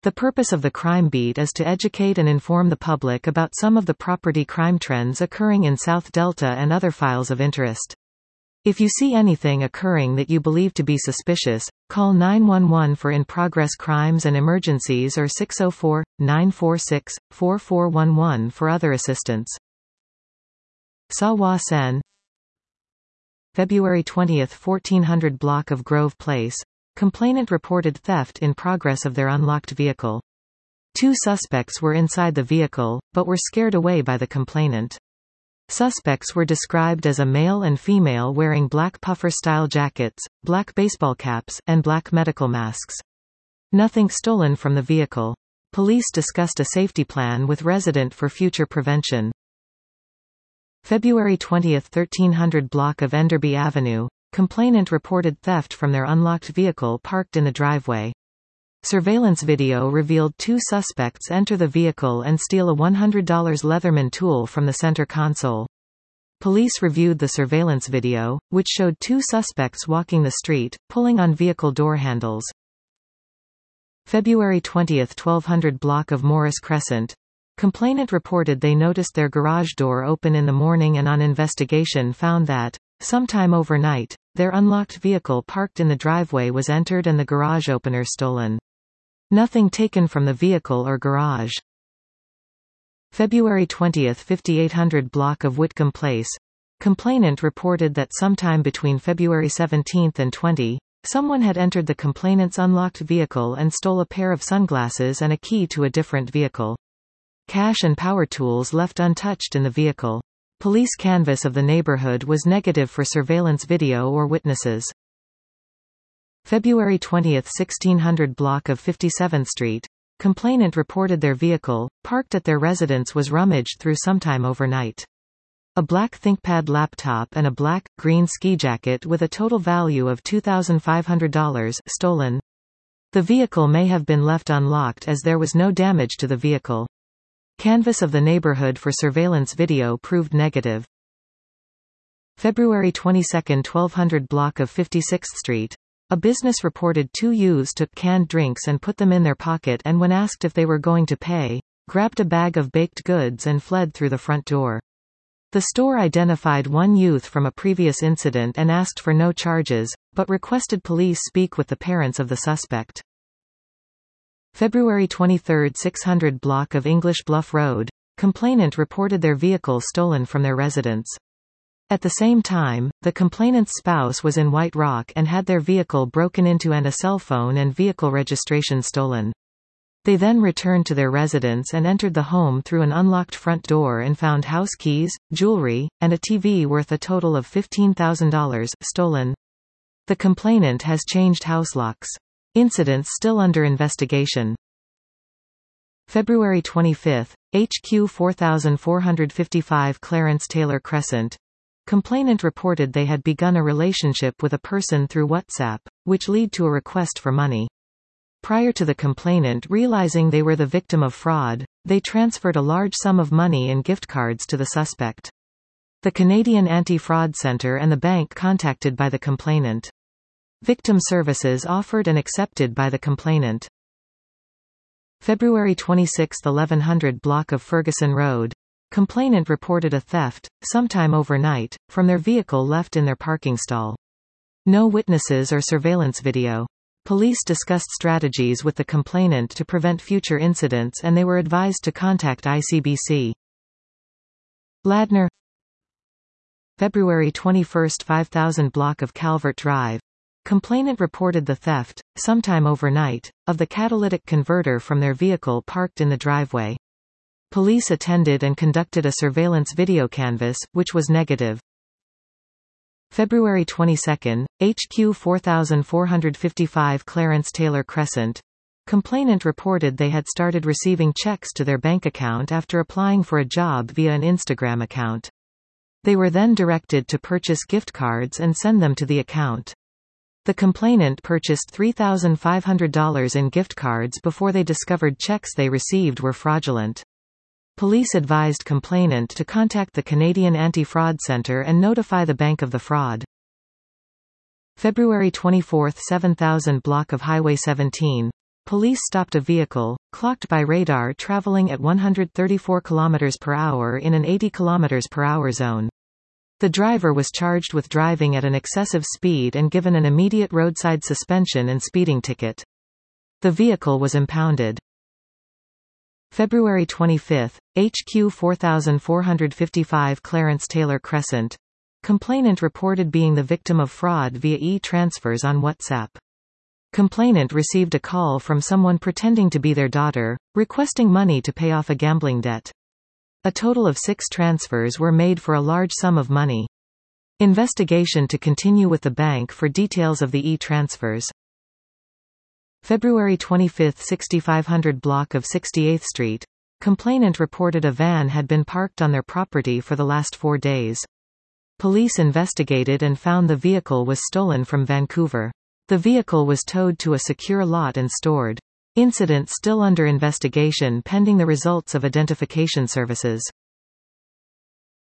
The purpose of the Crime Beat is to educate and inform the public about some of the property crime trends occurring in South Delta and other files of interest. If you see anything occurring that you believe to be suspicious, call 911 for in-progress crimes and emergencies or 604-946-4411 for other assistance. Sawa Sen, February 20, 1400 block of Grove Place. Complainant reported theft in progress of their unlocked vehicle. 2 suspects were inside the vehicle, but were scared away by the complainant. Suspects were described as a male and female wearing black puffer-style jackets, black baseball caps, and black medical masks. Nothing stolen from the vehicle. Police discussed a safety plan with resident for future prevention. February 20, 1300 block of Enderby Avenue. Complainant reported theft from their unlocked vehicle parked in the driveway. Surveillance video revealed 2 suspects enter the vehicle and steal a $100 Leatherman tool from the center console. Police reviewed the surveillance video, which showed 2 suspects walking the street, pulling on vehicle door handles. February 20, 1200 block of Morris Crescent. Complainant reported they noticed their garage door open in the morning and on investigation found that, sometime overnight, their unlocked vehicle parked in the driveway was entered and the garage opener stolen. Nothing taken from the vehicle or garage. February 20, 5800 block of Whitcomb Place. Complainant reported that sometime between February 17 and 20, someone had entered the complainant's unlocked vehicle and stole a pair of sunglasses and a key to a different vehicle. Cash and power tools left untouched in the vehicle. Police canvass of the neighborhood was negative for surveillance video or witnesses. February 20, 1600 block of 57th Street. Complainant reported their vehicle, parked at their residence, was rummaged through sometime overnight. A black ThinkPad laptop and a black-green ski jacket with a total value of $2,500 stolen. The vehicle may have been left unlocked as there was no damage to the vehicle. Canvass of the neighborhood for surveillance video proved negative. February 22, 1200 block of 56th Street. A business reported 2 youths took canned drinks and put them in their pocket and when asked if they were going to pay, grabbed a bag of baked goods and fled through the front door. The store identified one youth from a previous incident and asked for no charges, but requested police speak with the parents of the suspect. February 23, 600 block of English Bluff Road. Complainant reported their vehicle stolen from their residence. At the same time, the complainant's spouse was in White Rock and had their vehicle broken into and a cell phone and vehicle registration stolen. They then returned to their residence and entered the home through an unlocked front door and found house keys, jewelry, and a TV worth a total of $15,000 stolen. The complainant has changed house locks. Incidents still under investigation. February 25, HQ 4455 Clarence Taylor Crescent. Complainant reported they had begun a relationship with a person through WhatsApp, which led to a request for money. Prior to the complainant realizing they were the victim of fraud, they transferred a large sum of money and gift cards to the suspect. The Canadian Anti-Fraud Centre and the bank contacted by the complainant. Victim services offered and accepted by the complainant. February 26, 1100 block of Ferguson Road. Complainant reported a theft, sometime overnight, from their vehicle left in their parking stall. No witnesses or surveillance video. Police discussed strategies with the complainant to prevent future incidents and they were advised to contact ICBC. Ladner. February 21, 5000 block of Calvert Drive. Complainant reported the theft, sometime overnight, of the catalytic converter from their vehicle parked in the driveway. Police attended and conducted a surveillance video canvass, which was negative. February 22, HQ 4455 Clarence Taylor Crescent. Complainant reported they had started receiving checks to their bank account after applying for a job via an Instagram account. They were then directed to purchase gift cards and send them to the account. The complainant purchased $3,500 in gift cards before they discovered checks they received were fraudulent. Police advised complainant to contact the Canadian Anti-Fraud Centre and notify the bank of the fraud. February 24, 7000 block of Highway 17. Police stopped a vehicle, clocked by radar traveling at 134 km per hour in an 80 km per hour zone. The driver was charged with driving at an excessive speed and given an immediate roadside suspension and speeding ticket. The vehicle was impounded. February 25, HQ 4455 Clarence Taylor Crescent. Complainant reported being the victim of fraud via e-transfers on WhatsApp. Complainant received a call from someone pretending to be their daughter, requesting money to pay off a gambling debt. A total of 6 transfers were made for a large sum of money. Investigation to continue with the bank for details of the e-transfers. February 25, 6500 block of 68th Street. Complainant reported a van had been parked on their property for the last 4 days. Police investigated and found the vehicle was stolen from Vancouver. The vehicle was towed to a secure lot and stored. Incident still under investigation pending the results of identification services.